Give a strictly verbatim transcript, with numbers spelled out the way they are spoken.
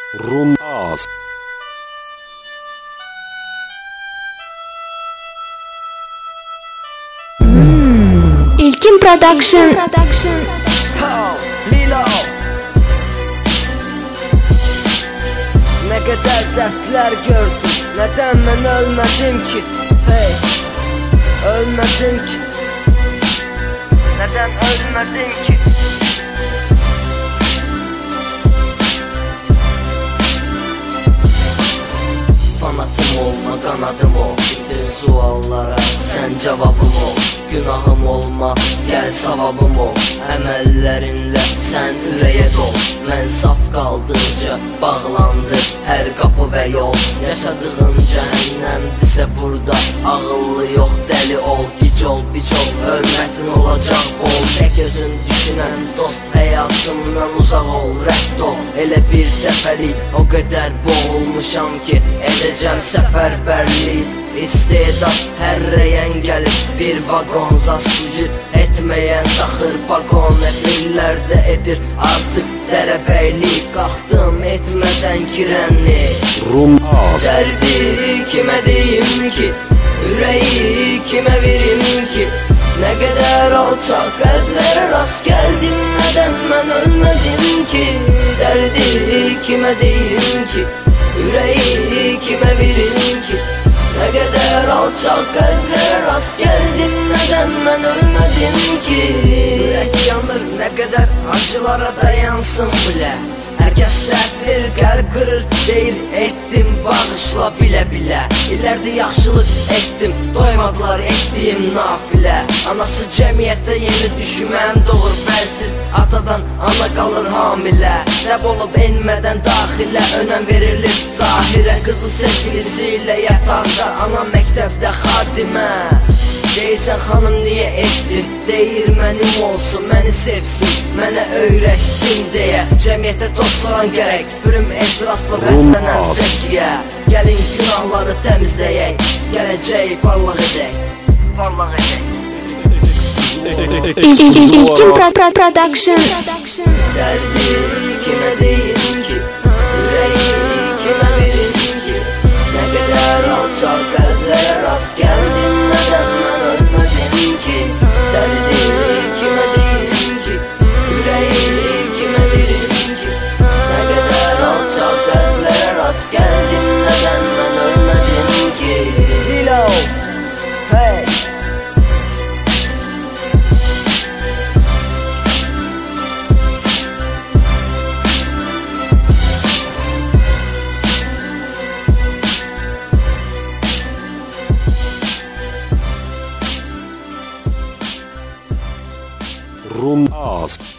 Rumaz. İlkin Production. Lilo. Ne kadar dertler gördüm, neden ben ölmedim ki? Hey, ölmedim ki. Neden ölmedim ki? Fanatım olma, kanadım ol. Bütün suallara sen cevabım ol. Günahım olma, gel savabım ol. Əməllərinlə sən ürəyə dol. Mən saf qaldıqca bağlandı hər qapı və yol. Yaşadığın cəhənnəmdirsə burada ağıllı yox, dəli ol. Gic ol, biç ol, hörmətin olacaq bol. Tək özün düşünən dost, həyatımdan uzaq ol. Rədd ol, elə bir dəfəlik o qədər boğulmuşam ki edəcəm səfərbərlik. İstedad hər rəyən gəlib bir vaqon zas vücud etməyən taxır pagon. Efirlərdə edir artıq dərəbəylik. Qalxdım etmədən girənli Rumaz. Dərdi kimə deyim ki, ürəyi kimə verim ki? Nə qədər alçaq qəlblərə rast gəldim, nədən mən ölmədim ki? Dərdi kimə deyim ki, ürəyi kimə verim ki? Nə qədər alçaq qəlblərə rast gəldim, nədən mən ölmədim ki? Ürək yanır, nə qədər acılara dayansın bilə. Hər kəs dərd verir, qəlb qırır, deyir etdim bağışla bilə-bilə. İllərdə yaxşılıq etdim, doymadılar etdiyim nafilə. Anası cəmiyyətdə yeni düşmən doğur fərsiz, atadan ana qalır hamilə. Nəb olub enmədən daxilə, önəm verilir zahirə. Qızı sevgilisi ilə yataqda, ana məktəbdə xadimə. Deyirsən xanım niyə etdin, deyir mənim olsun, məni sevsin, mənə öyrəşsin deyə. Cəmiyyətə toz soran gərək, bürüm ehtirasla bəslənən sevgiyə. Gəlin günahları təmizləyək, gələcək parlaq edək, parlaq edək. İlkin Production. Dərdi kimə deyim ki, ürəyi kimə verim ki? Nə qədər alçaq qəlblərə rast gəldim, nədən mən ölmədim ki? Dərdi kimə deyim ki, ürəyi kimə verim ki? Nə qədər alçaq qəlblərə rast gəldim, nədən mən ölmədim ki? Lilo, hey. Rumaz.